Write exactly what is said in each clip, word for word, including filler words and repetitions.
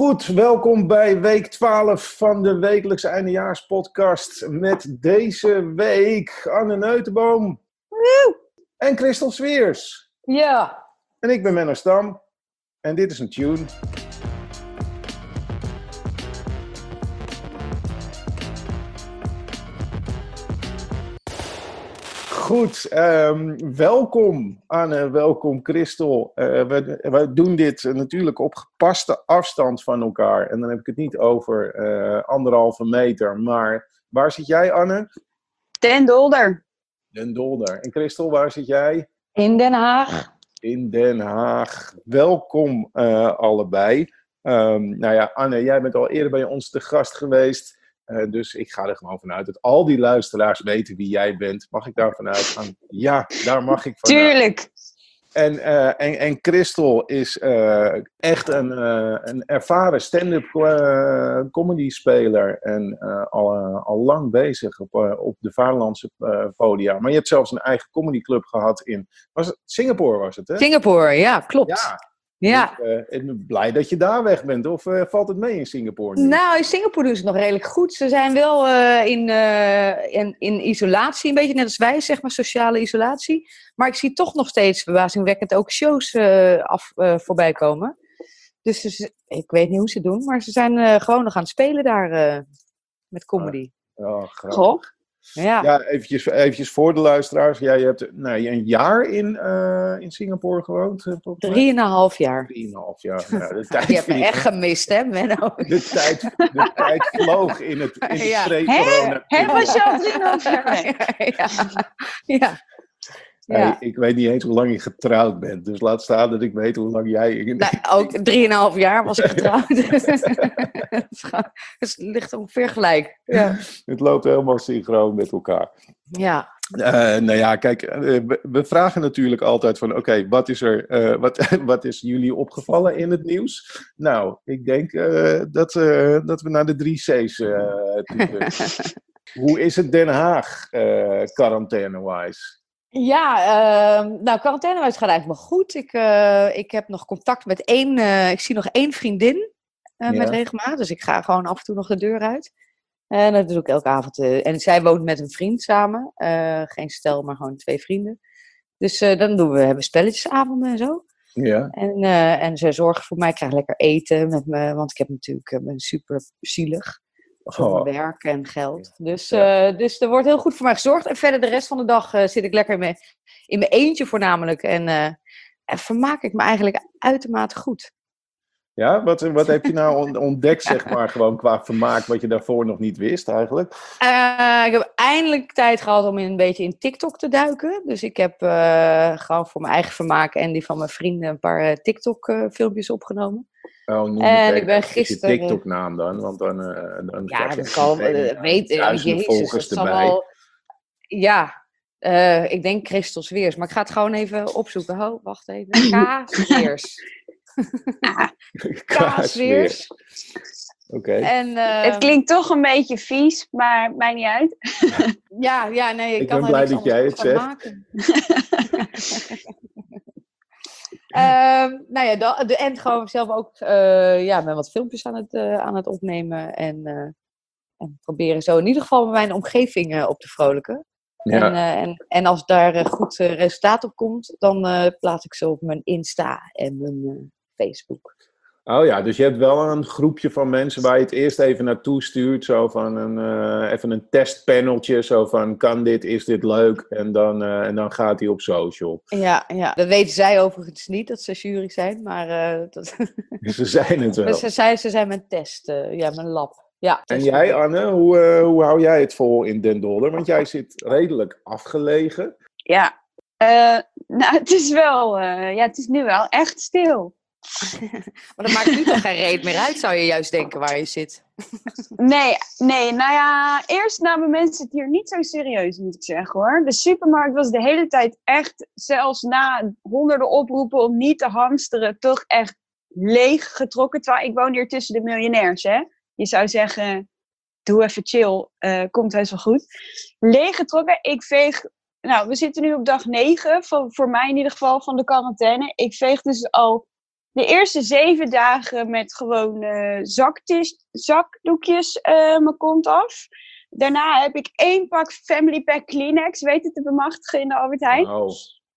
Goed, welkom bij week twaalf van de wekelijkse eindejaarspodcast. Met deze week Anne Neutenboom Woe! En Christel Sweers. Ja. En ik ben Menno Stam. En dit is een tune. Goed, um, welkom Anne, welkom Christel. Uh, we, we doen dit natuurlijk op gepaste afstand van elkaar. En dan heb ik het niet over uh, anderhalve meter. Maar waar zit jij, Anne? Den Dolder. Den Dolder. En Christel, waar zit jij? In Den Haag. In Den Haag. Welkom uh, allebei. Um, nou ja, Anne, jij bent al eerder bij ons te gast geweest. Uh, dus ik ga er gewoon vanuit dat al die luisteraars weten wie jij bent. Mag ik daar vanuit gaan? Ja, daar mag ik vanuit. Tuurlijk. En, uh, en, en Christel is uh, echt een, uh, een ervaren stand-up uh, comedy speler. En uh, al, uh, al lang bezig op, uh, op de Vaderlandse uh, podia. Maar je hebt zelfs een eigen comedyclub gehad in... Was het Singapore was het, hè? Singapore, ja, klopt. Ja. Ja. Dus, uh, ik ben blij dat je daar weg bent. Of uh, valt het mee in Singapore nu? Nou, in Singapore doen ze het nog redelijk goed. Ze zijn wel uh, in, uh, in, in isolatie, een beetje net als wij, zeg maar, sociale isolatie. Maar ik zie toch nog steeds verbazingwekkend ook shows uh, af, uh, voorbij komen. Dus, dus ik weet niet hoe ze het doen, maar ze zijn uh, gewoon nog aan het spelen daar uh, met comedy. Oh, grappig. Goh. Ja, ja eventjes, eventjes voor de luisteraars. Jij hebt nou, een jaar in, uh, in Singapore gewoond. Drieënhalf jaar. Drieënhalf jaar. Ja, de tijd je hebt me echt gemist, hè, Menno? De tijd, de tijd vloog in het, in het ja. pre-corona. Hè? Was je al drieënhalf jaar weg? ja. ja. Hey, ja. ik weet niet eens hoe lang je getrouwd bent. Dus laat staan dat ik weet hoe lang jij... Nou, ook drieënhalf jaar was ik getrouwd. Het ligt ongeveer gelijk. Ja. Het loopt helemaal synchroon met elkaar. Ja. Uh, nou ja, kijk, uh, we, we vragen natuurlijk altijd van... Oké, okay, wat is er, uh, wat, wat is jullie opgevallen in het nieuws? Nou, ik denk uh, dat, uh, dat we naar de drie C's uh, toe Hoe is het Den Haag, uh, quarantaine-wise? Ja, uh, nou, quarantainewijs gaat eigenlijk wel goed. Ik, uh, ik heb nog contact met één, uh, ik zie nog één vriendin uh, ja. met regelmaat. Dus ik ga gewoon af en toe nog de deur uit. En dat doe ik elke avond. Uh, en zij woont met een vriend samen. Uh, geen stel, maar gewoon twee vrienden. Dus uh, dan doen we, hebben spelletjesavonden en zo. Ja. En, uh, en ze zorgen voor mij. Ik krijg lekker eten met me, want ik heb natuurlijk, uh, ben super zielig. Voor oh. mijn werk en geld. Dus, ja. uh, dus er wordt heel goed voor mij gezorgd. En verder de rest van de dag uh, zit ik lekker in mijn, in mijn eentje voornamelijk. En, uh, en vermaak ik me eigenlijk uitermate goed. Ja, wat, wat heb je nou ontdekt, zeg maar, gewoon qua vermaak, wat je daarvoor nog niet wist eigenlijk? Uh, ik heb eindelijk tijd gehad om een beetje in TikTok te duiken. Dus ik heb uh, gewoon voor mijn eigen vermaak en die van mijn vrienden een paar uh, TikTok-filmpjes uh, opgenomen. Oh, noem en ik ben gisteren... je TikTok-naam dan? Want dan, uh, dan ja, dat kan... Uh, weet duizenden volgers dat erbij. Al, ja, uh, ik denk Christel Sweers. Maar ik ga het gewoon even opzoeken. Oh, wacht even. K. Sweers. K. Sweers. Oké. Okay. Uh, het klinkt toch een beetje vies, maar maakt niet uit. ja, ja, nee, ik, ik kan ben blij dat jij het zegt. Uh, nou ja, de, de en gewoon zelf ook uh, ja, met wat filmpjes aan het, uh, aan het opnemen. En, uh, en proberen zo in ieder geval mijn omgeving uh, op te vrolijken. Ja. En, uh, en, en als daar uh, goed uh, resultaat op komt, dan uh, plaats ik ze op mijn Insta en mijn uh, Facebook. Oh ja, dus je hebt wel een groepje van mensen waar je het eerst even naartoe stuurt. Zo van een, uh, even een testpaneltje. Zo van, kan dit, is dit leuk? En dan, uh, en dan gaat hij op social. Ja, ja, dat weten zij overigens niet, dat ze jury zijn. Maar uh, dat... ze zijn het wel. Ze zijn, ze zijn mijn test, uh, ja, mijn lab. Ja, en jij, Anne, hoe, uh, hoe hou jij het vol in Den Dolder? Want jij zit redelijk afgelegen. Ja, uh, nou, het is wel, uh, ja, het is nu wel echt stil. Maar dat maakt nu toch geen reet meer uit, zou je juist denken, waar je zit. Nee, nee, nou ja, eerst namen mensen het hier niet zo serieus, moet ik zeggen hoor. De supermarkt was de hele tijd echt, zelfs na honderden oproepen om niet te hamsteren, toch echt leeg getrokken. Terwijl ik woon hier tussen de miljonairs, hè. Je zou zeggen, doe even chill, uh, komt heus wel goed. Leeg getrokken, ik veeg, nou we zitten nu op dag negen, van, voor mij in ieder geval, van de quarantaine. Ik veeg dus al de eerste zeven dagen met gewoon uh, zaktis, zakdoekjes uh, mijn kont af. Daarna heb ik één pak Family Pack Kleenex weten te bemachtigen in de Albert Heijn. Wow.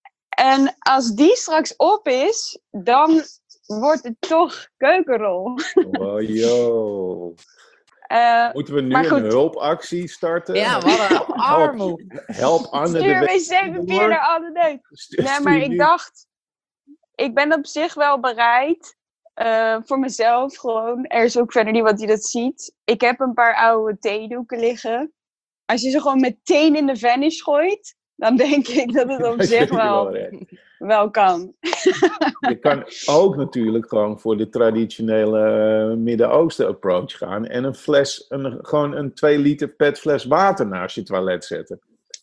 En als die straks op is, dan wordt het toch keukenrol. Wow, yo. Uh, Moeten we nu een hulpactie starten? Ja, wat een armoe. Help Anne Stuur de wc-papier naar Anne Neut. Nee, maar ik dacht, ik ben op zich wel bereid. Uh, voor mezelf gewoon. Er is ook verder niemand die dat ziet. Ik heb een paar oude theedoeken liggen. Als je ze gewoon meteen in de vanish gooit, dan denk ik dat het op zich wel, wel, wel kan. Je kan ook natuurlijk gewoon voor de traditionele Midden-Oosten approach gaan en een fles, een, gewoon een twee liter petfles water naast je toilet zetten.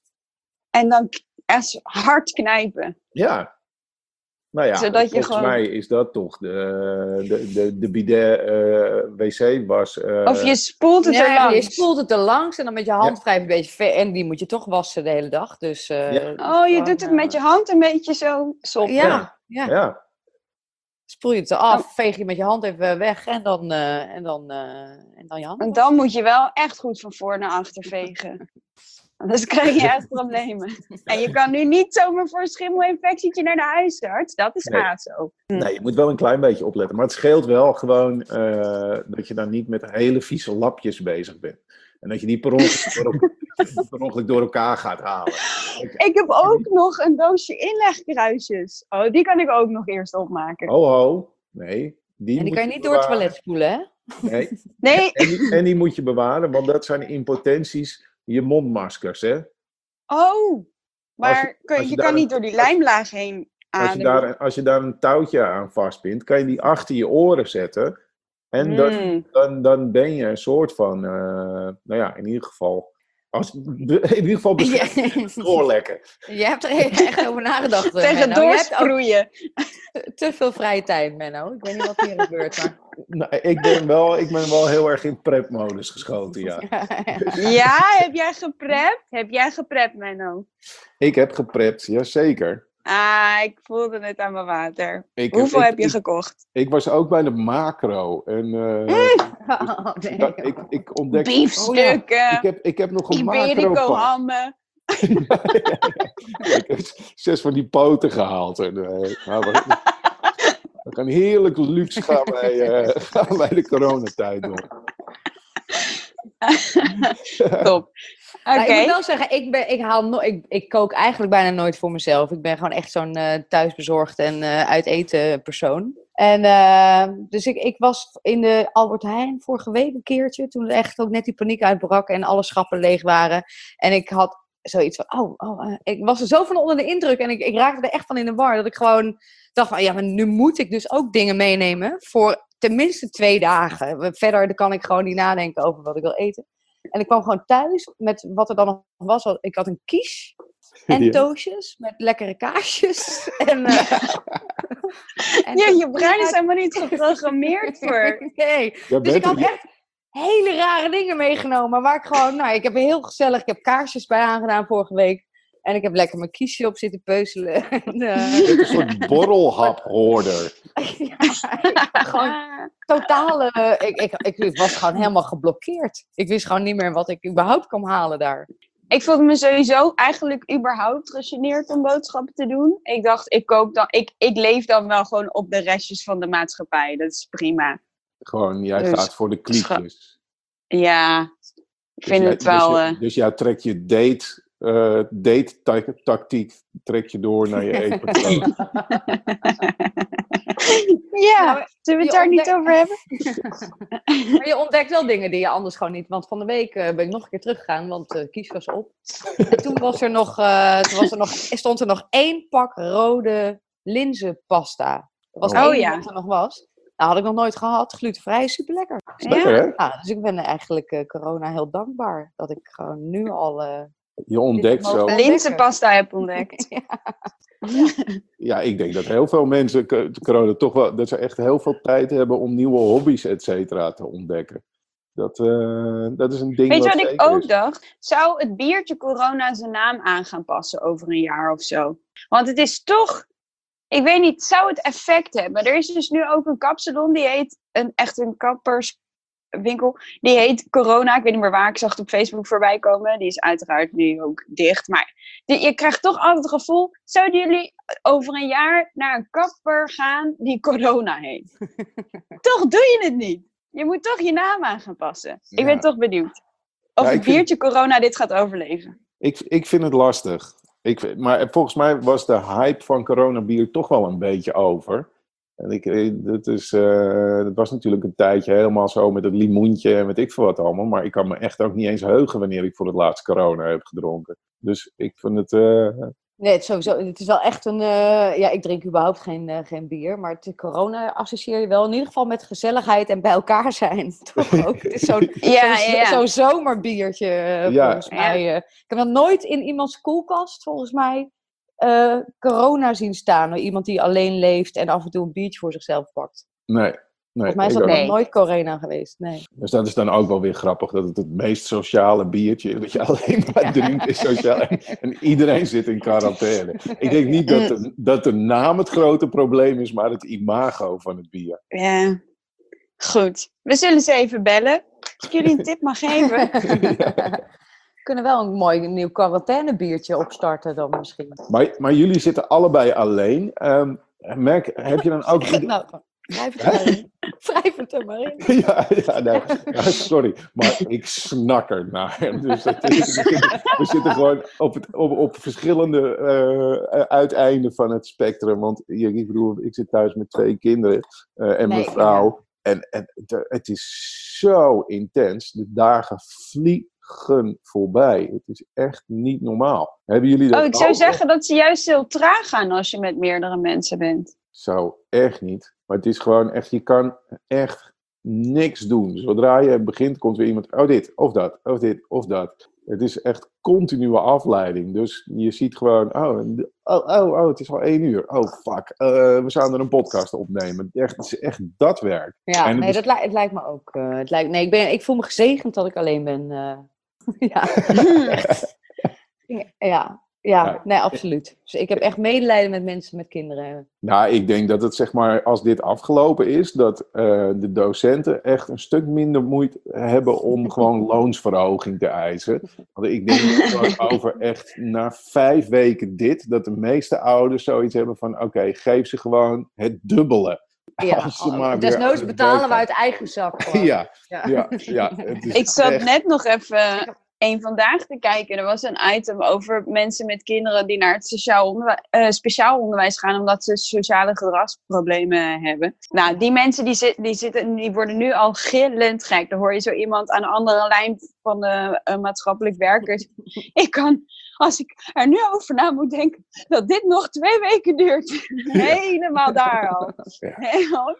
En dan echt hard knijpen. Ja. Nou ja, Zodat je volgens gewoon... mij is dat toch de, de, de, de bidet uh, wc-was. Uh... Of je spoelt het ja, er langs. Je spoelt het er langs en dan met je hand Ja. wrijf een beetje ver. En die moet je toch wassen de hele dag. Dus, uh, Ja. dus oh, je gewoon, doet het uh, met je hand een beetje zo soppen. Ja, ja. ja. Spoel je het eraf, veeg je met je hand even weg en dan, uh, en dan, uh, en dan je hand. En dan moet je wel echt goed van voor naar achter vegen. Anders krijg je echt problemen. En je kan nu niet zomaar voor een schimmelinfectietje naar de huisarts. Dat is Nee. A S O. Nee, je moet wel een klein beetje opletten. Maar het scheelt wel gewoon uh, dat je dan niet met hele vieze lapjes bezig bent. En dat je die per ongeluk door, elkaar, per ongeluk door elkaar gaat halen. Ik heb ook nog een doosje inlegkruisjes. Oh, die kan ik ook nog eerst opmaken. Ho, ho. Nee. Die en die moet kan je niet door het toilet spoelen, hè? Nee. Nee. En die, en die moet je bewaren, want dat zijn impotenties, je mondmaskers, hè? Oh, maar Als je- kun, als je, je kan daar niet een- door die lijmlaag heen Als je, ademen. daar, als je daar een touwtje aan vastbindt, kan je die achter je oren zetten. En dan, Mm. dan, dan ben je een soort van, uh, nou ja, in ieder geval, als, in ieder geval beschermd doorlekken. Je hebt er echt over nagedacht, uh, Tegen Menno. Je hebt ook doorsproeien. te, te veel vrije tijd, Menno. Ik weet niet wat hier gebeurt, maar... Nou, ik, ben wel, ik ben wel heel erg in prep-modus geschoten, ja. Ja, heb jij geprept? Heb jij geprept, Menno? Ik heb geprept, jazeker. Ah, ik voelde het aan mijn water. Ik, Hoeveel ik, heb je ik, gekocht? Ik was ook bij de macro. En, uh, Oh, nee, dat, ik, ik ontdekte... Biefstukken, Oh, ja. ik, heb, ik heb nog een Iberico macro hammen. Ik heb zes van die poten gehaald. En, uh, nou, we, we gaan heerlijk luxe gaan wij, uh, gaan wij de coronatijd door. Top. Oké. Nou, ik moet wel zeggen, ik, ben, ik, haal no- ik, ik kook eigenlijk bijna nooit voor mezelf. Ik ben gewoon echt zo'n uh, thuisbezorgd en uh, uit eten persoon. En uh, dus ik, ik was in de Albert Heijn vorige week een keertje, toen echt ook net die paniek uitbrak en alle schappen leeg waren. En ik had zoiets van, oh, oh uh, ik was er zo van onder de indruk en ik, ik raakte er echt van in de war. Dat ik gewoon dacht van, ja, maar nu moet ik dus ook dingen meenemen voor tenminste twee dagen. Verder kan ik gewoon niet nadenken over wat ik wil eten. En ik kwam gewoon thuis met wat er dan nog was. Ik had een quiche en Ja. toastjes met lekkere kaasjes. En, uh, en Ja, je brein is helemaal niet geprogrammeerd voor. Nee, Ja, dus ik bent had er- echt hele rare dingen meegenomen. Waar ik gewoon, nou, ik heb heel gezellig, ik heb kaarsjes bij aangedaan vorige week. En ik heb lekker mijn kiesje op zitten peuzelen. En, uh, Je bent een soort borrelhaphoorder. ja, ik- gewoon totale... uh, ik, ik, ik was gewoon helemaal geblokkeerd. Ik wist gewoon niet meer wat ik überhaupt kon halen daar. Ik voelde me sowieso eigenlijk überhaupt gegeneerd om boodschappen te doen. Ik dacht, ik kook dan, ik, ik leef dan wel gewoon op de restjes van de maatschappij. Dat is prima. Gewoon, jij Dus- gaat voor de kliekjes. Ja, ik vind dus het jij, wel... Dus, eh, jij- dus jij trekt je date, uh, date tactiek trek je door naar je eetpatroon. ja, Nou, zullen we het je daar niet ontdekt- over hebben? Maar je ontdekt wel dingen die je anders gewoon niet... Want van de week uh, ben ik nog een keer teruggegaan, want uh, kies was op. En toen, was er nog, uh, toen was er nog, stond er nog één pak rode linzenpasta. Dat was Oh. het Oh, enige ja. wat er nog was. Dat had ik nog nooit gehad. Glutenvrij, super lekker. Lekker, hè? Ja, dus ik ben eigenlijk uh, corona heel dankbaar. Dat ik gewoon nu al... Uh, Je ontdekt Dit zo... mogen- Linzenpasta heb ontdekt. Ja, ik denk dat heel veel mensen k- corona toch wel... dat ze echt heel veel tijd hebben om nieuwe hobby's, et cetera, te ontdekken. Dat, uh, dat is een ding Weet je wat ik zeker ook is. dacht? Zou het biertje corona zijn naam aan gaan passen over een jaar of zo? Want het is toch ik weet niet, zou het effect hebben? Er is dus nu ook een kapsalon, die heet, een, echt een kapperswinkel, die heet Corona. Ik weet niet meer waar, ik zag het op Facebook voorbij komen. Die is uiteraard nu ook dicht. Maar die, je krijgt toch altijd het gevoel, zouden jullie over een jaar naar een kapper gaan die Corona heet? Toch doe je het niet. Je moet toch je naam aan gaan passen. Ik Ja. ben toch benieuwd of Ja, het ik vind- biertje Corona dit gaat overleven. Ik, ik vind het lastig. Ik, maar volgens mij was de hype van coronabier toch wel een beetje over. En ik, eh, dat, is, eh, dat was natuurlijk een tijdje helemaal zo met het limoentje en weet ik veel wat allemaal. Maar ik kan me echt ook niet eens heugen wanneer ik voor het laatst corona heb gedronken. Dus ik vind het... eh, Nee, het is sowieso. Het is wel echt een. eh, ja, ik drink überhaupt geen, eh, geen bier. Maar het, corona associeer je wel in ieder geval met gezelligheid en bij elkaar zijn. Toch ook? Het is zo'n Ja, zo'n ja, ja. zo'n zomerbiertje, eh, Ja. volgens mij. eh. Ik heb nog nooit in iemands koelkast, volgens mij, eh, corona zien staan. Iemand die alleen leeft en af en toe een biertje voor zichzelf pakt. nee. Nee, Volgens mij is ik dat ook nog Nee. nooit corona geweest. Nee. Dus dat is dan ook wel weer grappig, dat het het meest sociale biertje dat je alleen maar drinkt is sociaal. En, en iedereen zit in quarantaine. Ik denk niet dat de, dat de naam het grote probleem is, maar het imago van het bier. Ja, goed. We zullen ze even bellen. Als ik jullie een tip mag geven. We kunnen wel een mooi nieuw quarantainebiertje opstarten dan misschien. Maar, maar jullie zitten allebei alleen. Ehm, merk, heb je dan ook... Nou, wrijf het er maar in. Wrijf het er maar in. Ja, ja, nee. Ja, sorry, maar ik snak er naar. Dus het is, we, zitten, we zitten gewoon op, het, op, op verschillende uh, uiteinden van het spectrum. Want ik, ik bedoel, ik zit thuis met twee kinderen uh, en Nee, mijn vrouw. En, en de, het is zo intens. De dagen vliegen voorbij. Het is echt niet normaal. Hebben jullie dat Oh, ik zou ook? zeggen dat ze juist heel traag gaan als je met meerdere mensen bent. Zo, echt niet. Maar het is gewoon echt, je kan echt niks doen. Zodra je begint, komt weer iemand, oh dit, of dat, of dit, of dat. Het is echt continue afleiding. Dus je ziet gewoon, oh, oh, oh, oh het is al één uur. Oh, fuck, uh, we zouden er een podcast opnemen. Echt, het is echt dat werk. Ja, En het nee, is- dat li- het lijkt me ook. eh, het lijkt, nee, ik, ben, ik voel me gezegend dat ik alleen ben. eh. ja. ja, ja, Ja. nee, absoluut. Dus ik heb echt medelijden met mensen met kinderen. Nou, ik denk dat het, zeg maar, als dit afgelopen is, dat uh, de docenten echt een stuk minder moeite hebben om gewoon loonsverhoging te eisen. Want ik denk dat gewoon over echt na vijf weken dit, dat de meeste ouders zoiets hebben van, oké, okay, geef ze gewoon het dubbele. Ja, Als ze maar weer desnoods aan het betalen we werk uit eigen zak. gaan. gewoon. Ja, Ja. ja, ja. Het is Ik zat echt- net nog even één vandaag te kijken. Er was een item over mensen met kinderen die naar het sociaal onderwijs, uh, speciaal onderwijs gaan omdat ze sociale gedragsproblemen hebben. Nou, die mensen die, zit, die, zitten, die worden nu al gillend gek. Dan hoor je zo iemand aan de andere lijn van de uh, maatschappelijk werkers. Ik kan, als ik er nu over na moet denken, dat dit nog twee weken duurt. Helemaal daar al. Ja. Helemaal-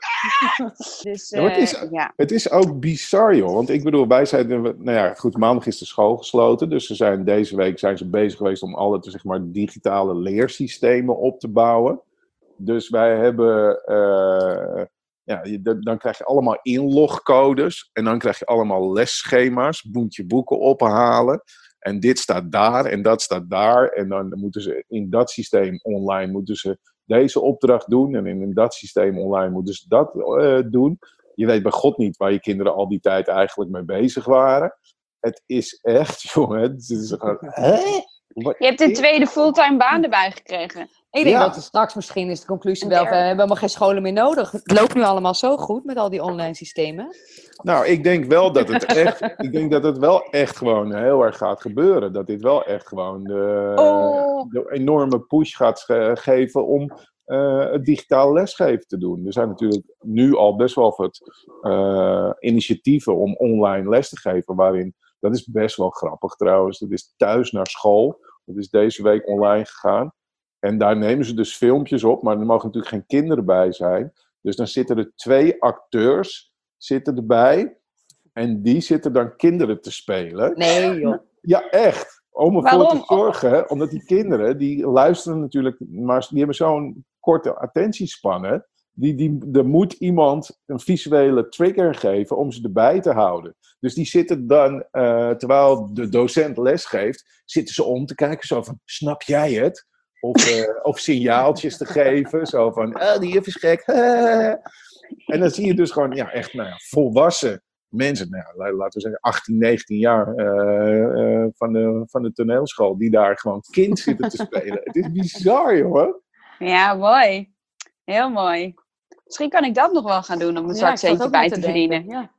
Dus Ja, maar het is- uh, ja. Het is ook bizar, joh. Want ik bedoel, wij zijn... Nou ja, goed, maandag is de school gesloten. Dus ze zijn, deze week zijn ze bezig geweest om alle, zeg maar, digitale leersystemen op te bouwen. Dus wij hebben... Uh, ja, je, dan krijg je allemaal inlogcodes. En dan krijg je allemaal lesschema's. Moet je boeken ophalen. En dit staat daar en dat staat daar. En dan moeten ze in dat systeem online moeten ze deze opdracht doen. En in dat systeem online moeten ze dat uh, doen. Je weet bij God niet waar je kinderen al die tijd eigenlijk mee bezig waren. Het is echt, jongen. Het is gewoon, hè? Wat Je hebt een is- tweede fulltime baan erbij gekregen. Ik denk Ja. dat er straks misschien is de conclusie Een wel, we derde. hebben helemaal geen scholen meer nodig. Het loopt nu allemaal zo goed met al die online systemen. Nou, ik denk wel dat het echt, ik denk dat het wel echt gewoon heel erg gaat gebeuren. Dat dit wel echt gewoon de, Oh. de enorme push gaat ge- geven om uh, het digitaal lesgeven te doen. Er zijn natuurlijk nu al best wel wat uh, initiatieven om online les te geven, waarin, dat is best wel grappig trouwens, dat is thuis naar school. Dat is deze week online gegaan. En daar nemen ze dus filmpjes op, maar er mogen natuurlijk geen kinderen bij zijn. Dus dan zitten er twee acteurs zitten erbij. En die zitten dan kinderen te spelen. Nee joh. Ja, echt. Om ervoor Waarom? te zorgen, omdat die kinderen, die luisteren natuurlijk, maar die hebben zo'n korte attentiespannen. Die, die, er moet iemand een visuele trigger geven om ze erbij te houden. Dus die zitten dan, uh, terwijl de docent les geeft, zitten ze om te kijken zo van, snap jij het? Of, uh, of signaaltjes te geven. Zo van, oh, die juf is gek. En dan zie je dus gewoon ja, echt nou ja, volwassen mensen. Nou ja, laten we zeggen achttien, negentien jaar uh, uh, van, de, van de toneelschool. Die daar gewoon kind zitten te spelen. Het is bizar, jongen. Ja, mooi. Heel mooi. Misschien kan ik dat nog wel gaan doen om een zwart centje bij te, te verdienen. Ja.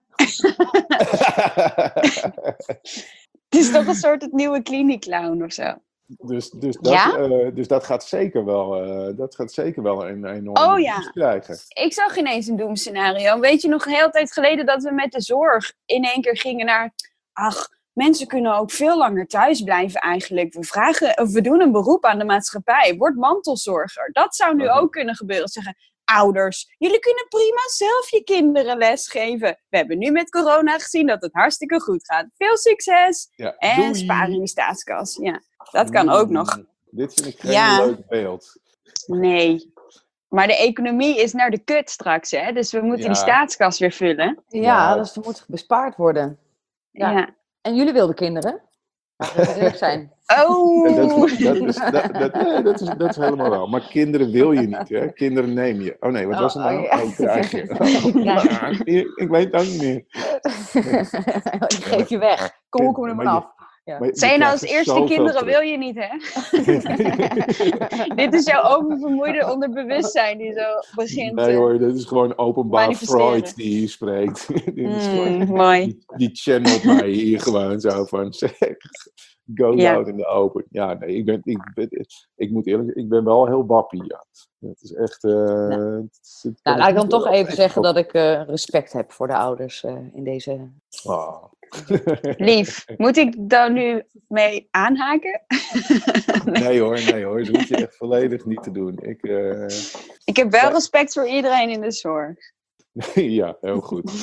Het is toch een soort het nieuwe kliniekclown of zo. Dus, dus, dat, ja? uh, dus dat gaat zeker wel, uh, dat gaat zeker wel een enorme oh, ja. krijgen. Ik zag ineens een doemscenario. Weet je nog een hele tijd geleden dat we met de zorg in één keer gingen naar... Ach, mensen kunnen ook veel langer thuis blijven eigenlijk. We, vragen, of we doen een beroep aan de maatschappij. Word mantelzorger. Dat zou nu ook kunnen gebeuren. Zeggen, ouders, jullie kunnen prima zelf je kinderen lesgeven. We hebben nu met corona gezien dat het hartstikke goed gaat. Veel succes. Ja, en doei. sparen in de staatskas. Ja, dat kan ook nog. Dit vind ik geen ja. leuk beeld. Nee. Maar de economie is naar de kut straks, hè? Dus we moeten ja. die staatskas weer vullen. Ja, ja, dus er moet bespaard worden. Ja. ja. En jullie wilden kinderen? Nou, dat moet eerlijk zijn. Oh! Dat, dat, dat, is, dat, dat, nee, dat, is, dat is helemaal wel. Maar kinderen wil je niet, hè? Kinderen neem je. Oh nee, wat was het nou? Oh, ja. oh krijg je. Oh, ja. Ik weet het ook niet meer. Ik geef je weg. Kom, kom er maar af. Ja. Zijn nou als eerste kinderen terug. Wil je niet, hè? Dit is jouw oververmoeide onderbewustzijn die zo begint. Nee hoor, dit is gewoon openbaar Freud die hier spreekt. dit is mm, mooi. Die, die channelt mij hier gewoon zo van, zeg, go ja. out in de open. Ja, nee, ik ben, ik, ben, ik moet eerlijk zeggen, ik ben wel heel wappie, ja. Het is echt... Uh, nou, het, het nou, laat ik dan toch even zeggen op... dat ik uh, respect heb voor de ouders uh, in deze... Oh. Lief, moet ik daar nu mee aanhaken? nee. nee hoor, nee hoor. Dat hoef je echt volledig niet te doen. Ik, uh... ik heb wel respect voor iedereen in de zorg. ja, heel goed.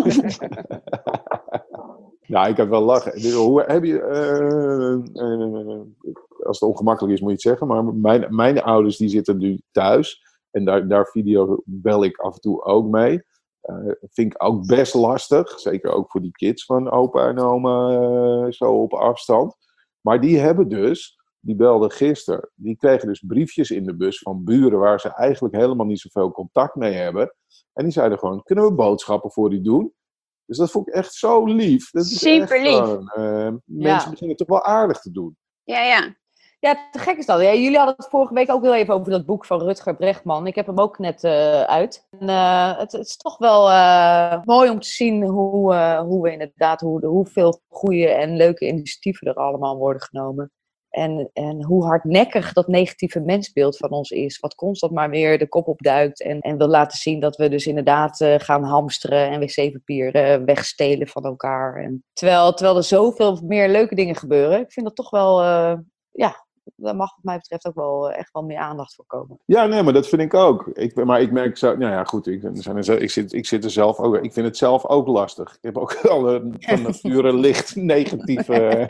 nou, ik heb wel lachen. Hoe heb je... Uh, uh, als het ongemakkelijk is, moet je het zeggen. Maar mijn, mijn ouders die zitten nu thuis. En daar, daar video bel ik af en toe ook mee. Uh, vind ik ook best lastig. Zeker ook voor die kids van opa en oma uh, zo op afstand. Maar die hebben dus, die belden gisteren, die kregen dus briefjes in de bus van buren waar ze eigenlijk helemaal niet zoveel contact mee hebben. En die zeiden gewoon, kunnen we boodschappen voor die doen? Dus dat vond ik echt zo lief. Dat is super lief. Gewoon, uh, mensen ja. beginnen toch wel aardig te doen. Ja, ja. Ja, te gek is dat. Ja, jullie hadden het vorige week ook heel even over dat boek van Rutger Bregman. Ik heb hem ook net uh, uit. En, uh, het, het is toch wel uh, mooi om te zien hoe, uh, hoe we inderdaad, hoe, hoeveel goede en leuke initiatieven er allemaal worden genomen. En, en hoe hardnekkig dat negatieve mensbeeld van ons is. Wat constant maar weer de kop opduikt. En, en wil laten zien dat we dus inderdaad uh, gaan hamsteren en wc-papier uh, wegstelen van elkaar. En, terwijl, terwijl er zoveel meer leuke dingen gebeuren. Ik vind dat toch wel, uh, ja... Daar mag wat mij betreft ook wel echt wel meer aandacht voor komen. Ja, nee, maar dat vind ik ook. Ik, maar ik merk zo, nou ja, goed, ik, ik, zit, ik zit er zelf ook, ik vind het zelf ook lastig. Ik heb ook al een van nature licht negatieve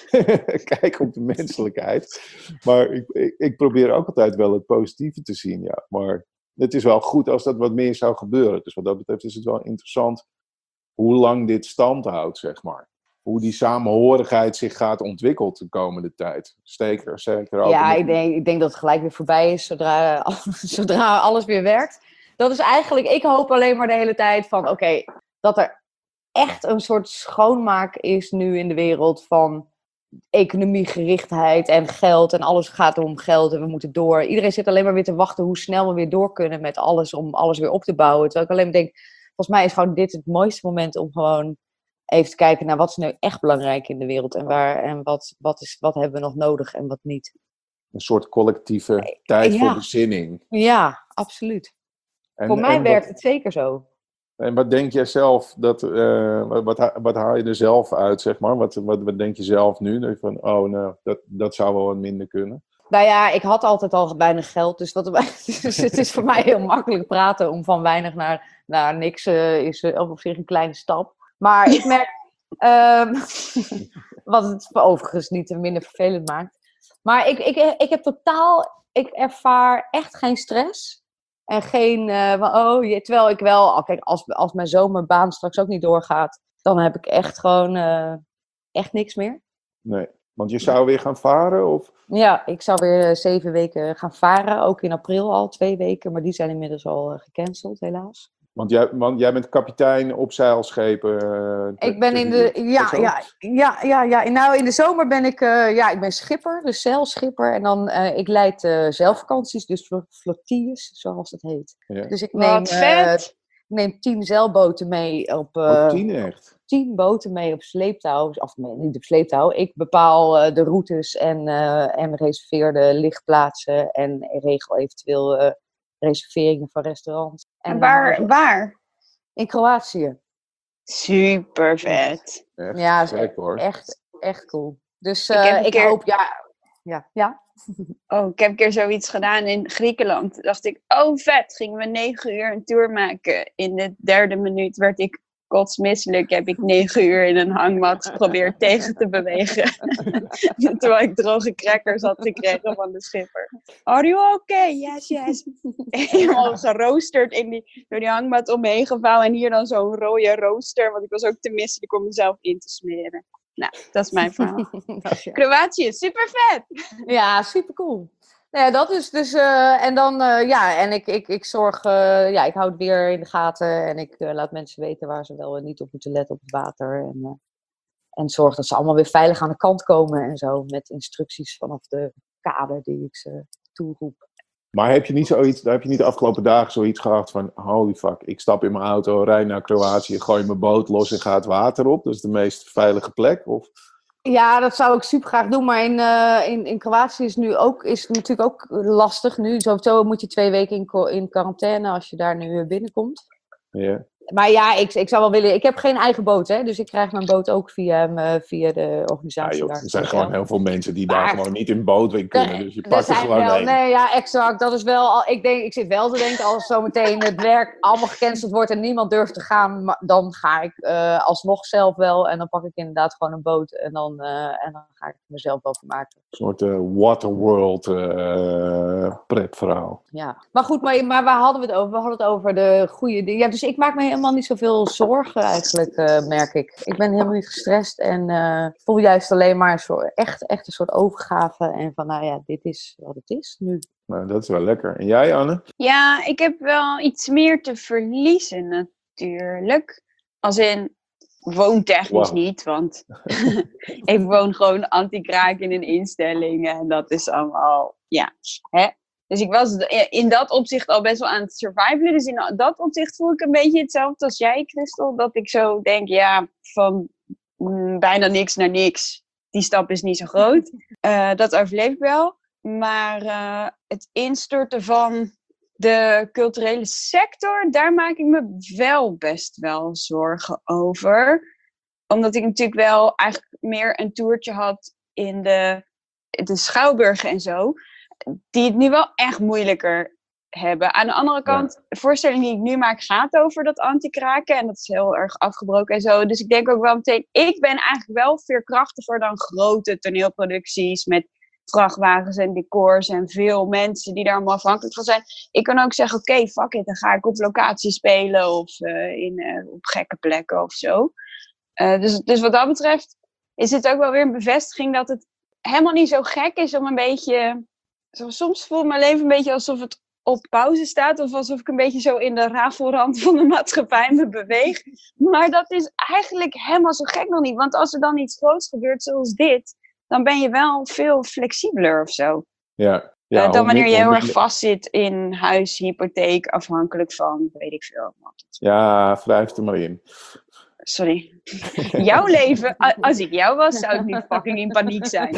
kijk op de menselijkheid. Maar ik, ik, ik probeer ook altijd wel het positieve te zien, ja. Maar het is wel goed als dat wat meer zou gebeuren. Dus wat dat betreft is het wel interessant hoe lang dit stand houdt, zeg maar. Hoe die samenhorigheid zich gaat ontwikkelen de komende tijd. Zeker, zeker ook. Ja, ik denk, ik denk dat het gelijk weer voorbij is zodra, zodra alles weer werkt. Dat is eigenlijk, ik hoop alleen maar de hele tijd van, oké, okay, dat er echt een soort schoonmaak is nu in de wereld van economiegerichtheid en geld. En alles gaat om geld en we moeten door. Iedereen zit alleen maar weer te wachten hoe snel we weer door kunnen met alles om alles weer op te bouwen. Terwijl ik alleen maar denk, volgens mij is gewoon dit het mooiste moment om gewoon even te kijken naar wat is nu echt belangrijk in de wereld en waar en wat, wat, is, wat hebben we nog nodig en wat niet. Een soort collectieve tijd ja. voor bezinning. Ja, absoluut. En, voor mij werkt wat, het zeker zo. En wat denk jij zelf, dat, uh, wat, wat haal je er zelf uit, zeg maar? Wat, wat, wat denk je zelf nu? Van, oh, nou, dat, dat zou wel wat minder kunnen. Nou ja, ik had altijd al weinig geld, dus, wat, dus het is voor mij heel makkelijk praten om van weinig naar, naar niks uh, is uh, op zich een kleine stap. Maar ik merk, um, wat het overigens niet minder vervelend maakt. Maar ik, ik, ik heb totaal, ik ervaar echt geen stress. En geen, uh, oh, terwijl ik wel, oh, kijk, als, als mijn zomerbaan straks ook niet doorgaat, dan heb ik echt gewoon, uh, echt niks meer. Nee. Want je zou weer gaan varen? Of? Ja, ik zou weer uh, zeven weken gaan varen. Ook in april al, twee weken. Maar die zijn inmiddels al uh, gecanceld, helaas. Want jij, want jij bent kapitein op zeilschepen. Uh, ik ben in de... Ja, ja, ja, ja, ja. Nou, in de zomer ben ik... Uh, ja, ik ben schipper, dus zeilschipper. En dan, uh, ik leid uh, zeilvakanties, dus flotilles, zoals het heet. Ja. Dus ik neem... Wat vet! Uh, ik neem tien zeilboten mee op... Uh, oh, tien echt? Tien boten mee op sleeptouw. Of nee, niet op sleeptouw. Ik bepaal uh, de routes en, uh, en reserveer de lichtplaatsen. En regel eventueel uh, reserveringen van restaurants. En, en waar, uh, waar? In Kroatië. Super vet. Echt, ja, gek, hoor. Echt, echt cool. Dus uh, ik, ik keer... hoop, ja... Ja, ja. Oh, ik heb een keer zoiets gedaan in Griekenland. Toen dacht ik, oh vet, gingen we negen uur een tour maken. In de derde minuut werd ik kotsmisselijk. Heb ik negen uur in een hangmat geprobeerd tegen te bewegen. Terwijl ik droge crackers had gekregen van de schipper. Are you okay? Yes, yes. Helemaal geroosterd in die, door die hangmat omheen gevouwen. En hier dan zo'n rode rooster. Want ik was ook te misselijk om mezelf in te smeren. Nou, dat is mijn verhaal. Ja. Kroatië, super vet! Ja, super cool. Nou ja, dat is dus... Uh, en dan, uh, ja, en ik, ik, ik zorg... Uh, ja, ik hou het weer in de gaten. En ik uh, laat mensen weten waar ze wel en niet op moeten letten op het water. En, uh, en zorg dat ze allemaal weer veilig aan de kant komen en zo. Met instructies vanaf de kade die ik ze toeroep. Maar heb je niet zoiets, heb je niet de afgelopen dagen zoiets gehad van, holy fuck, ik stap in mijn auto, rijd naar Kroatië, gooi mijn boot los en ga het water op? Dat is de meest veilige plek? Of? Ja, dat zou ik super graag doen, maar in, uh, in, in Kroatië is nu ook, is natuurlijk ook lastig nu. Sowieso moet je twee weken in, in quarantaine als je daar nu binnenkomt. Ja. Maar ja, ik, ik zou wel willen... Ik heb geen eigen boot, hè. Dus ik krijg mijn boot ook via, uh, via de organisatie. Ja, joh, er zijn gewoon heel veel mensen die maar, daar gewoon niet in boot in kunnen. Dus je pakt er gewoon wel, heen. Nee, ja, exact. Dat is wel... Al, ik, denk, ik zit wel te denken, als zometeen het werk allemaal gecanceld wordt en niemand durft te gaan, maar dan ga ik uh, alsnog zelf wel. En dan pak ik inderdaad gewoon een boot. En dan, uh, en dan ga ik mezelf wel vermaken. Een soort uh, Waterworld uh, pretverhaal. Ja. Maar goed, maar, maar waar hadden we het over? We hadden het over de goede dingen. Ja, dus ik maak me helemaal niet zoveel zorgen eigenlijk, uh, merk ik. Ik ben helemaal niet gestrest en uh, voel juist alleen maar een soort, echt, echt een soort overgave. En van, nou ja, dit is wat het is nu. Nou, dat is wel lekker. En jij, Anne? Ja, ik heb wel iets meer te verliezen natuurlijk. Als in, woontechnisch wow. niet, want ik woon gewoon anti-kraak in een instelling. En dat is allemaal, ja, hè. Dus ik was in dat opzicht al best wel aan het survivalen. Dus in dat opzicht voel ik een beetje hetzelfde als jij, Christel. Dat ik zo denk, ja, van mm, bijna niks naar niks. Die stap is niet zo groot. Uh, dat overleef ik wel. Maar uh, het instorten van de culturele sector, daar maak ik me wel best wel zorgen over. Omdat ik natuurlijk wel eigenlijk meer een toertje had in de, de schouwburgen en zo. Die het nu wel echt moeilijker hebben. Aan de andere kant, ja. De voorstelling die ik nu maak gaat over dat anti-kraken. En dat is heel erg afgebroken en zo. Dus ik denk ook wel meteen, ik ben eigenlijk wel veerkrachtiger dan grote toneelproducties met vrachtwagens en decors en veel mensen die daar allemaal afhankelijk van zijn. Ik kan ook zeggen, oké, okay, fuck it, dan ga ik op locatie spelen of uh, in, uh, op gekke plekken of zo. Uh, dus, dus wat dat betreft is het ook wel weer een bevestiging dat het helemaal niet zo gek is om een beetje... Soms voelt mijn leven een beetje alsof het op pauze staat. Of alsof ik een beetje zo in de rafelrand van de maatschappij me beweeg. Maar dat is eigenlijk helemaal zo gek nog niet. Want als er dan iets groots gebeurt zoals dit, dan ben je wel veel flexibeler of zo. Ja. Ja, uh, dan wanneer je heel om... erg vastzit in huis, hypotheek, afhankelijk van, weet ik veel. Ja, wrijf er maar in. Sorry. Jouw leven, als ik jou was, zou ik nu fucking in paniek zijn.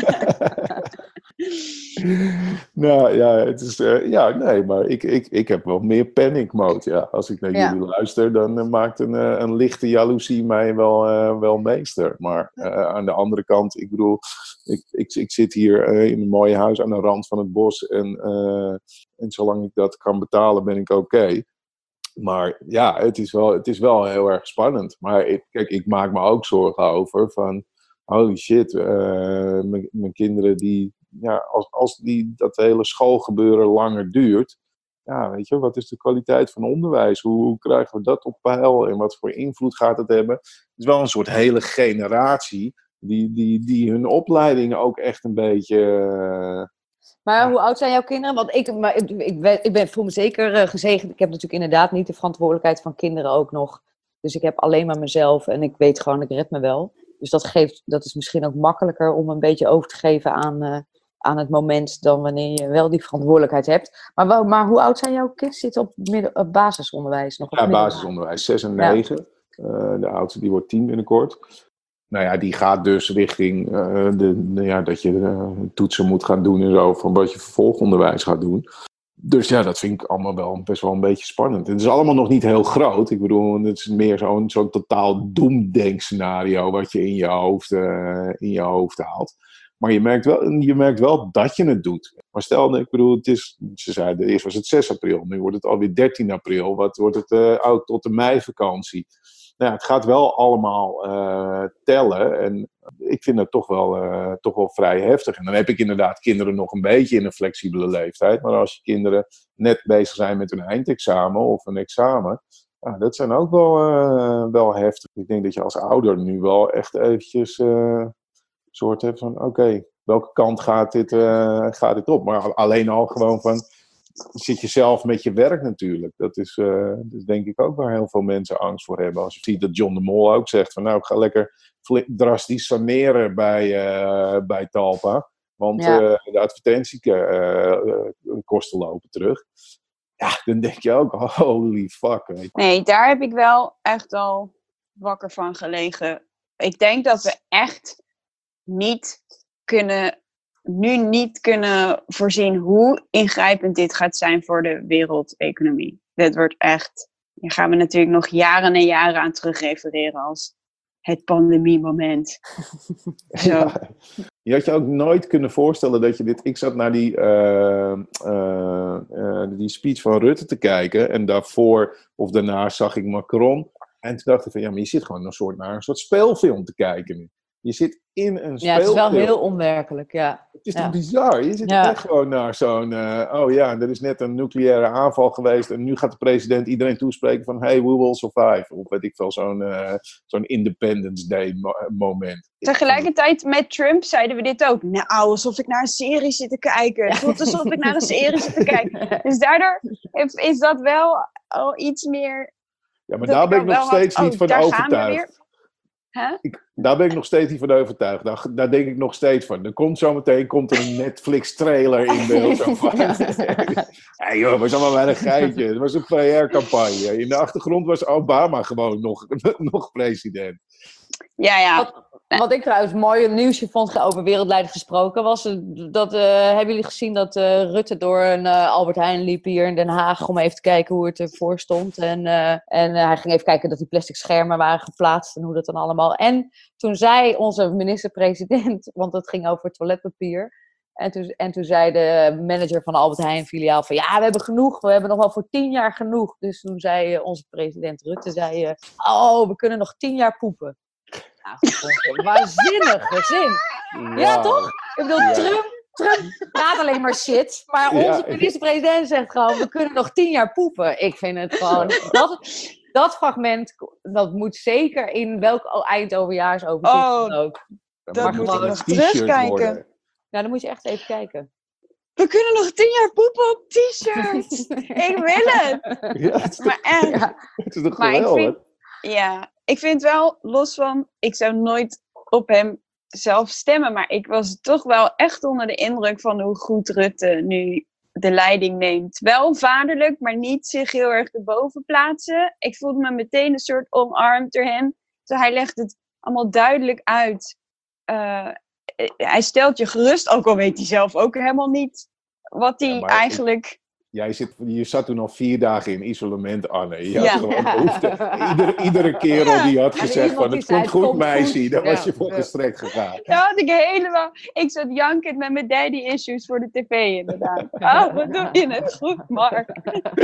Nou ja, het is, uh, ja, nee, maar ik, ik, ik heb wel meer panic mode. Ja. Als ik naar jullie ja. luister, dan uh, maakt een, uh, een lichte jaloezie mij wel, uh, wel meester. Maar uh, aan de andere kant, ik bedoel, ik, ik, ik zit hier uh, in een mooi huis aan de rand van het bos. En, uh, en zolang ik dat kan betalen, ben ik oké. Okay. Maar ja, het is, wel, het is wel heel erg spannend. Maar ik, kijk, ik maak me ook zorgen over van... Holy shit, uh, mijn kinderen die... Ja, als, als die, dat hele schoolgebeuren langer duurt... Ja, weet je, wat is de kwaliteit van onderwijs? Hoe, hoe krijgen we dat op peil? En wat voor invloed gaat het hebben? Het is wel een soort hele generatie... die, die, die hun opleiding ook echt een beetje... Uh, Maar hoe oud zijn jouw kinderen? Want ik, maar ik, ik, ben, ik ben, voel me zeker uh, gezegend. Ik heb natuurlijk inderdaad niet de verantwoordelijkheid van kinderen ook nog. Dus ik heb alleen maar mezelf en ik weet gewoon, ik red me wel. Dus dat, geeft, dat is misschien ook makkelijker om een beetje over te geven aan, uh, aan het moment dan wanneer je wel die verantwoordelijkheid hebt. Maar, wel, maar hoe oud zijn jouw kids? Zitten op, midden, op basisonderwijs nog? Ja, basisonderwijs. Zes en negen. Ja. Uh, de oudste die wordt tien binnenkort. Nou ja, die gaat dus richting uh, de, de, ja, dat je uh, toetsen moet gaan doen en zo, van wat je vervolgonderwijs gaat doen. Dus ja, dat vind ik allemaal wel best wel een beetje spannend. Het is allemaal nog niet heel groot. Ik bedoel, het is meer zo'n, zo'n totaal doemdenkscenario wat je in je hoofd, uh, in je hoofd haalt. Maar je merkt, wel, je merkt wel dat je het doet. Maar stel, ik bedoel, het is, ze zeiden eerst was het zes april, nu wordt het alweer dertien april. Wat wordt het uh, ook tot de meivakantie? Nou ja, het gaat wel allemaal uh, tellen. En ik vind dat toch wel, uh, toch wel vrij heftig. En dan heb ik inderdaad kinderen nog een beetje in een flexibele leeftijd. Maar als je kinderen net bezig zijn met hun eindexamen of een examen. Nou, dat zijn ook wel, uh, wel heftig. Ik denk dat je als ouder nu wel echt eventjes uh, soort hebt van... Oké, okay, welke kant gaat dit, uh, gaat dit op? Maar alleen al gewoon van... Zit je zelf met je werk natuurlijk. Dat is, uh, dat is denk ik ook waar heel veel mensen angst voor hebben. Als je ziet dat John de Mol ook zegt van nou, ik ga lekker drastisch saneren bij, uh, bij Talpa. Want ja. uh, de advertentiekosten uh, lopen terug. Ja, dan denk je ook, holy fuck. Weet je. Nee, daar heb ik wel echt al wakker van gelegen. Ik denk dat we echt niet kunnen... nu niet kunnen voorzien hoe ingrijpend dit gaat zijn voor de wereldeconomie. Dit wordt echt... Hier gaan we natuurlijk nog jaren en jaren aan terugrefereren als het pandemiemoment. Zo. Ja. Je had je ook nooit kunnen voorstellen dat je dit... Ik zat naar die, uh, uh, uh, die speech van Rutte te kijken en daarvoor of daarna zag ik Macron. En toen dacht ik van ja, maar je zit gewoon een soort, naar een soort speelfilm te kijken nu. Je zit in een speelfilm. Ja, het is wel heel onwerkelijk, ja. Het is ja. toch bizar? Je zit ja. echt gewoon naar zo'n... Uh, oh ja, er is net een nucleaire aanval geweest en nu gaat de president iedereen toespreken van hey, we will survive. Of weet ik veel, zo'n, uh, zo'n Independence Day mo- moment. Tegelijkertijd met Trump zeiden we dit ook. Nou, alsof ik naar een serie zit te kijken. Het voelt alsof ik naar een serie zit te kijken. Dus daardoor is dat wel al iets meer... Ja, maar daar ben ik nog steeds had, niet oh, van overtuigd. Huh? Ik, daar ben ik nog steeds niet van overtuigd. Daar, daar denk ik nog steeds van. Er komt zometeen komt er een Netflix-trailer in beeld. Zo van. Hey joh, het was allemaal maar een geitje. Het was een P R-campagne. In de achtergrond was Obama gewoon nog, nog president. Ja, ja. Wat, wat ik trouwens mooi nieuwsje vond over wereldleiders gesproken was... dat uh, hebben jullie gezien dat uh, Rutte door een uh, Albert Heijn liep hier in Den Haag... om even te kijken hoe het ervoor stond. En, uh, en uh, hij ging even kijken dat die plastic schermen waren geplaatst en hoe dat dan allemaal... En toen zei onze minister-president, want het ging over toiletpapier... En toen, en toen zei de manager van de Albert Heijn filiaal van... ja, we hebben genoeg, we hebben nog wel voor tien jaar genoeg. Dus toen zei uh, onze president Rutte, zei, uh, oh, we kunnen nog tien jaar poepen. Nou, waanzinnige zin. Wow. Ja, toch? Ik bedoel, ja. Trump, Trump praat alleen maar shit. Maar onze ja. minister-president zegt gewoon, we kunnen nog tien jaar poepen. Ik vind het gewoon... Dat, dat fragment, dat moet zeker in welk eindoverjaarsoverzicht oh, dan ook. Dat maar moet gewoon ik nog terugkijken. Ja, dan moet je echt even kijken. We kunnen nog tien jaar poepen op t-shirts. Ik wil het. Ja, het is maar echt. Ja, het is toch geweldig? Ja, ik vind wel, los van... Ik zou nooit op hem zelf stemmen. Maar ik was toch wel echt onder de indruk van hoe goed Rutte nu de leiding neemt. Wel vaderlijk, maar niet zich heel erg erboven plaatsen. Ik voelde me meteen een soort omarmd door hem. Dus hij legt het allemaal duidelijk uit. Uh, hij stelt je gerust, ook al weet hij zelf ook helemaal niet wat hij ja, eigenlijk... Ik, jij zit, je zat toen al vier dagen in isolement, Anne. Je had ja. gewoon behoefte. Ieder, iedere kerel ja. die had gezegd ja, van, het komt goed, komt meisje. Daar ja. was je voor gestrekt gegaan. Ja, had ik helemaal... Ik zat jankend met mijn daddy issues voor de tv, inderdaad. Oh, wat doe je het goed, Mark.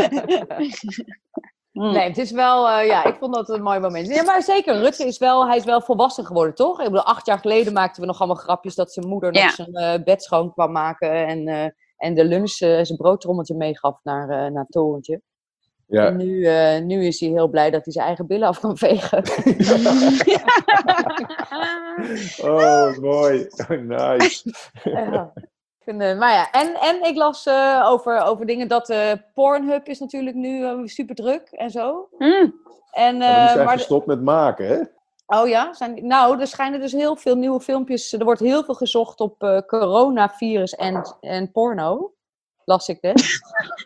Nee, het is wel, uh, ja, ik vond dat een mooi moment. Ja, maar zeker, Rutte is wel, hij is wel volwassen geworden, toch? Ik bedoel, acht jaar geleden maakten we nog allemaal grapjes dat zijn moeder nog ja. zijn uh, bed schoon kwam maken en, uh, en de lunch uh, zijn broodtrommeltje meegaf naar, uh, naar het torentje. Ja. En nu, uh, nu is hij heel blij dat hij zijn eigen billen af kan vegen. Oh, mooi. Nice. Ja. Vind, uh, maar ja, en, en ik las uh, over, over dingen dat uh, Pornhub is natuurlijk nu uh, super druk en zo. Mm. En, uh, maar die zijn maar gestopt met maken, hè? Oh ja? Zijn, nou, er schijnen dus heel veel nieuwe filmpjes. Er wordt heel veel gezocht op uh, coronavirus en, en porno. Las ik dit.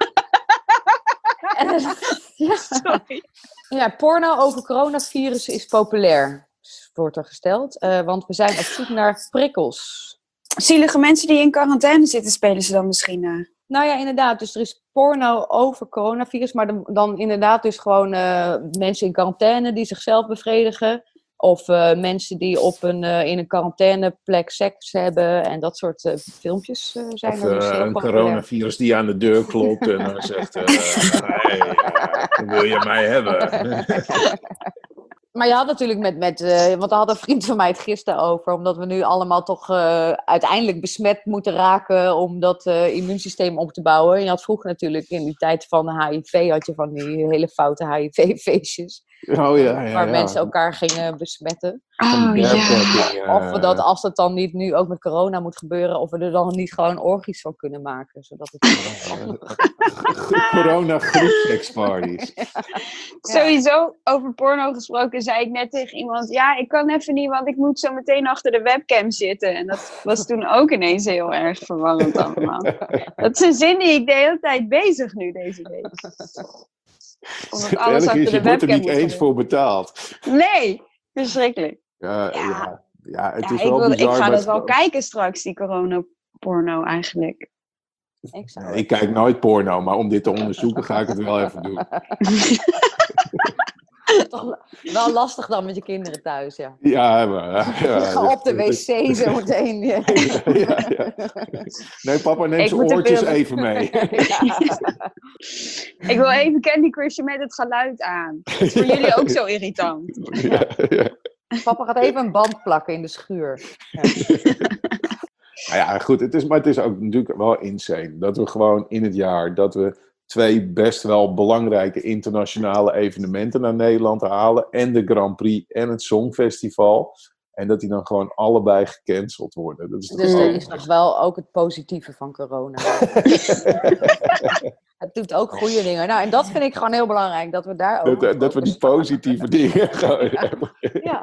en, ja. Sorry. Ja, porno over coronavirus is populair, wordt er gesteld. Uh, want we zijn op zoek naar prikkels. Zielige mensen die in quarantaine zitten, spelen ze dan misschien? Uh... Nou ja, inderdaad. Dus er is porno over coronavirus. Maar dan, dan inderdaad dus gewoon uh, mensen in quarantaine die zichzelf bevredigen. Of uh, mensen die op een, uh, in een quarantaineplek seks hebben. En dat soort uh, filmpjes uh, zijn of, er dus uh, heel een populair. coronavirus die aan de deur klopt en dan zegt... Uh, hey, uh, wil je mij hebben? Maar je had natuurlijk met... met uh, want daar had een vriend van mij het gisteren over. Omdat we nu allemaal toch uh, uiteindelijk besmet moeten raken om dat uh, immuunsysteem op te bouwen. En je had vroeger natuurlijk in die tijd van de H I V... had je van die hele foute H I V-feestjes. Oh, ja, ja, waar ja. mensen elkaar gingen besmetten. Oh, ja. uh... Of we dat, als het dan niet nu ook met corona moet gebeuren... of we er dan niet gewoon orgies van kunnen maken. Zodat het... corona groepseksparties. Ja. Sowieso, over porno gesproken, zei ik net tegen iemand... ja, ik kan even niet, want ik moet zo meteen achter de webcam zitten. En dat was toen ook ineens heel erg verwarrend allemaal. Dat is een zin die ik de hele tijd bezig nu deze week. Omdat alles achter is, de je wordt er niet eens gebeuren. voor betaald. Nee, verschrikkelijk. Ja, Ja. ja. ja het Ja, is ik, wel wil, ik bizar. ga maar- dat wel kijken straks, die coronaporno eigenlijk. Ik, zou Nee, ik kijk nooit porno, maar om dit te onderzoeken ga ik het wel even doen. Toch wel lastig dan met je kinderen thuis, ja. Ja, maar... Ja, Ga op de wc zo meteen. Ja. ja, ja. Nee, papa, neem Ik zijn moet de oortjes beelden- even mee. Ik wil even Candy Crushen met het geluid aan. Dat is voor jullie ook zo irritant. Ja, ja. Papa gaat even een band plakken in de schuur. Ja. Nou ja, goed, het is, maar het is ook natuurlijk wel insane. Dat we gewoon in het jaar, dat we twee best wel belangrijke internationale evenementen naar Nederland halen. En de Grand Prix en het Songfestival. En dat die dan gewoon allebei gecanceld worden. Dat is toch Dus ook- dat is nog wel ook het positieve van corona. Het doet ook goede dingen. Nou, en dat vind ik gewoon heel belangrijk, dat we daar ook... dat, dat we die positieve dingen gewoon hebben. Ja.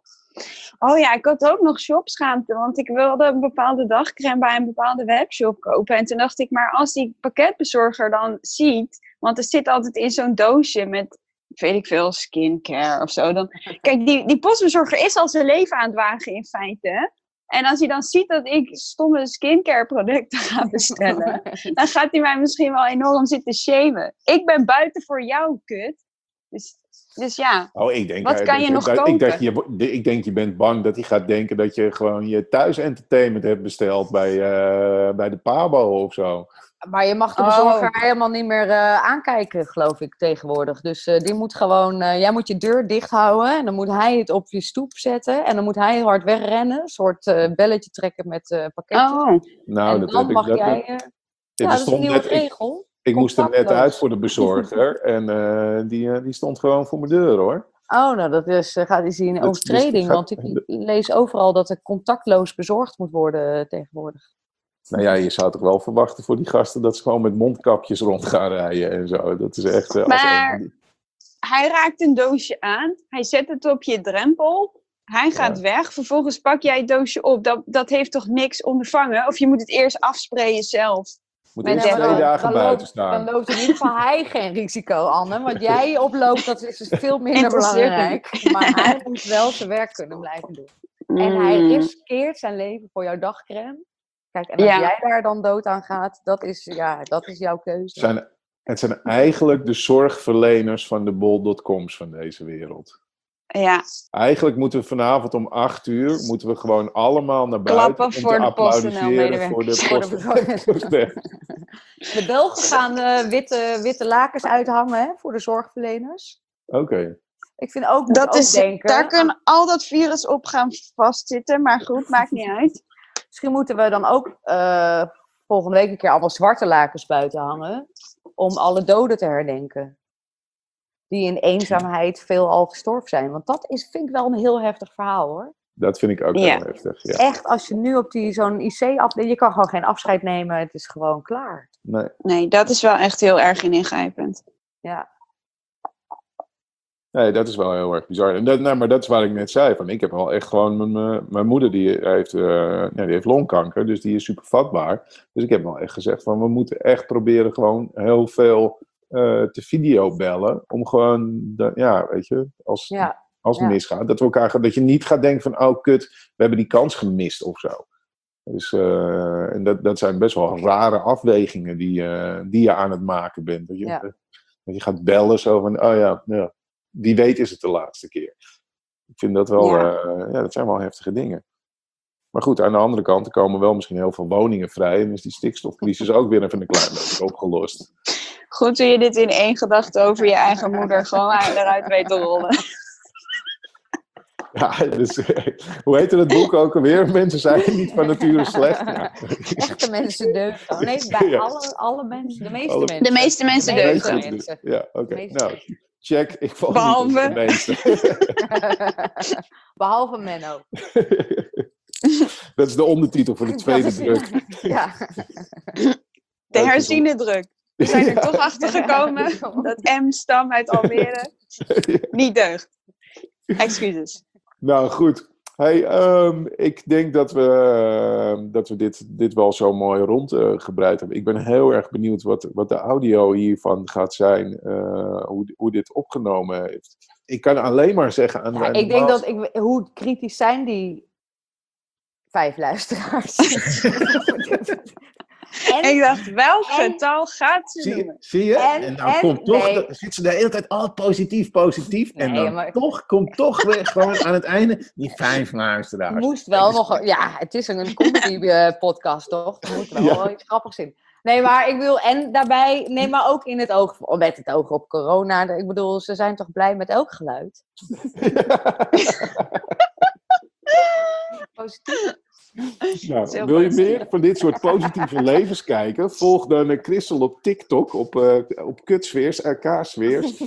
Oh ja, ik had ook nog shopschaamte, want ik wilde een bepaalde dagcrème bij een bepaalde webshop kopen. En toen dacht ik, maar als die pakketbezorger dan ziet, want er zit altijd in zo'n doosje met, weet ik veel, skincare of zo. Dan, kijk, die, die postbezorger is al zijn leven aan het wagen in feite. En als hij dan ziet dat ik stomme skincare producten ga bestellen, dan gaat hij mij misschien wel enorm zitten shamen. Ik ben buiten voor jou, kut. Dus, dus ja. Oh, ik denk, Wat eh, kan dat je nog dat- kopen? Ik, denk, je, de- ik denk je bent bang dat hij gaat denken dat je gewoon je thuisentertainment hebt besteld bij, uh, bij de Pabo of zo. Maar je mag de Oh. bezorger helemaal niet meer uh, aankijken, geloof ik, tegenwoordig. Dus uh, die moet gewoon... Uh, jij moet je deur dicht houden en dan moet hij het op je stoep zetten. En dan moet hij heel hard wegrennen. Een soort uh, belletje trekken met uh, pakketjes. Oh. Nou, en dat dan heb mag ik, dat, jij... Uh, dat- ja, er dat is een stond nieuwe net- ik, regel. ik moest er net Contactloos. uit voor de bezorger en uh, die, uh, die stond gewoon voor mijn deur, hoor. Oh, nou, dat is, uh, gaat is hier een Dat- overtreding. dus dat Want gaat- ik lees overal dat er contactloos bezorgd moet worden uh, tegenwoordig. Nou ja, je zou toch wel verwachten voor die gasten dat ze gewoon met mondkapjes rond gaan rijden en zo. Dat is echt... Uh, als Maar- een van die- Hij raakt een doosje aan, hij zet het op je drempel, hij gaat Ja. weg, vervolgens pak jij het doosje op. Dat, dat heeft toch niks ondervangen? Of je moet het eerst afsprayen zelf. moet maar eerst ja, twee dan- dagen dan buiten loopt, staan. Dan loopt in ieder geval hij geen risico, Anne. Wat jij oploopt, dat is dus veel minder Interesseert hem. belangrijk. Maar hij moet wel zijn werk kunnen blijven doen. En hij Mm. riskeert zijn leven voor jouw dagcrème. Kijk, en als Ja. jij daar dan dood aan gaat, dat is, ja, dat is jouw keuze. Het zijn, het zijn eigenlijk de zorgverleners van de bol punt coms van deze wereld. Ja, Eigenlijk moeten we vanavond om acht uur moeten we gewoon allemaal naar buiten Klappen om voor te de applaudisseren voor de Voor de post- bezorgers. postbus. De Belgen gaan eh, witte, witte lakens uithangen hè, voor de zorgverleners. Oké. Ik vind ook, moet dat ook is, denken, daar kan al dat virus op gaan vastzitten, maar goed, maakt niet uit. misschien moeten we dan ook eh, volgende week een keer allemaal zwarte lakens buiten hangen. Om alle doden te herdenken. die in eenzaamheid veelal gestorven zijn. Want dat is, vind ik wel een heel heftig verhaal, hoor. Dat vind ik ook Ja. heel heftig. Ja. Echt, als je nu op die, zo'n I C afdeling... Je kan gewoon geen afscheid nemen. Het is gewoon klaar. Nee. Nee, dat is wel echt heel erg ingrijpend. Ja. Nee, dat is wel heel erg bizar. En dat, nou, maar dat is waar ik net zei. Van, ik heb wel echt gewoon... Mijn, mijn, mijn moeder die heeft, uh, ja, die heeft longkanker, dus die is super vatbaar. Dus ik heb wel echt gezegd van... We moeten echt proberen gewoon heel veel uh, te videobellen. Om gewoon... De, ja, weet je... Als, Ja. als het Ja. misgaat. Dat, we elkaar, dat je niet gaat denken van... Oh, kut, we hebben die kans gemist of zo. Dus, uh, en dat, dat zijn best wel rare afwegingen die, uh, die je aan het maken bent. Dat je, Ja. dat je gaat bellen zo van... Oh ja, ja... Wie weet is het de laatste keer. Ik vind dat wel, Ja. uh, ja, dat zijn wel heftige dingen. Maar goed, aan de andere kant, er komen wel misschien heel veel woningen vrij. En is die stikstofcrisis ook weer even een klein beetje opgelost. Goed hoe je dit in één gedachte over je eigen moeder gewoon eruit weet te rollen. Ja, dus, hoe heette het boek ook alweer? Mensen zijn niet van nature slecht. Ja. Echte mensen deugen. Nee, bij Ja. alle, alle mensen. De meeste Alle- mensen. De meeste mensen De meeste deugen. mensen. Ja, oké. Okay. Meeste. Nou, check. Ik val Behalve- niet op de meeste. Behalve Menno. Dat is de ondertitel voor de tweede Dat is- druk. Ja. De herziene druk. We zijn er toch achter gekomen dat M-stam uit Almere niet deugt. Excuses. Nou, goed. Hey, um, ik denk dat we, uh, dat we dit, dit wel zo mooi rondgebreid uh, hebben. Ik ben heel erg benieuwd wat, wat de audio hiervan gaat zijn. Uh, hoe, hoe dit opgenomen heeft. Ik kan alleen maar zeggen aan Ja, mijn ik denk normaal- dat ik, hoe kritisch zijn die vijf luisteraars? En, Ik dacht, welk en- getal gaat ze Zie je? noemen? Zie je? En- En, dan en- komt toch, nee. dan zit ze de hele tijd al positief, positief. en Nee, dan maar- toch komt toch weer gewoon aan het einde die vijf luisteraars. je moest wel nog... Ja, het is een comedy-podcast, toch? Er moet wel, Ja. wel iets grappigs in. Nee, maar ik wil... En daarbij... Nee, maar ook in het oog... Met het oog op corona. Ik bedoel, ze zijn toch blij met elk geluid? Positief. Nou, is heel wil je positief. meer van dit soort positieve levens kijken? Volg dan uh, Christel op TikTok, op, uh, op kutsfeers, R K-sfeers.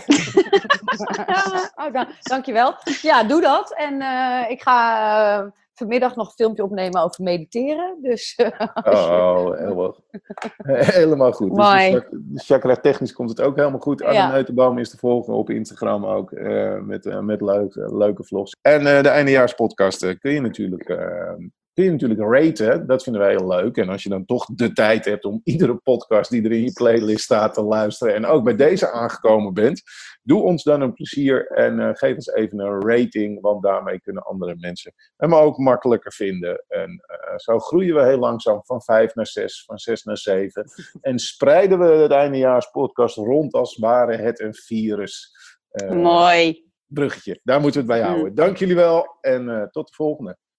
Oh, dan, dankjewel. Ja, doe dat. En uh, ik ga uh, vanmiddag nog een filmpje opnemen over mediteren. Dus, uh, Oh, helemaal, helemaal goed. Mooi. Dus de chakra technisch komt het ook helemaal goed. Anne Ja. Neutenboom is te volgen op Instagram ook, uh, met, uh, met leuke, leuke vlogs. En uh, de eindejaarspodcast uh, kun je natuurlijk... Uh, kun je natuurlijk raten, dat vinden wij heel leuk. En als je dan toch de tijd hebt om iedere podcast die er in je playlist staat te luisteren en ook bij deze aangekomen bent, doe ons dan een plezier en uh, geef ons even een rating, want daarmee kunnen andere mensen hem ook makkelijker vinden. En uh, zo groeien we heel langzaam van vijf naar zes, van zes naar zeven. En spreiden we het eindejaarspodcast rond als ware het een virus. Uh, Mooi. Bruggetje, daar moeten we het bij houden. Dank jullie wel en uh, tot de volgende.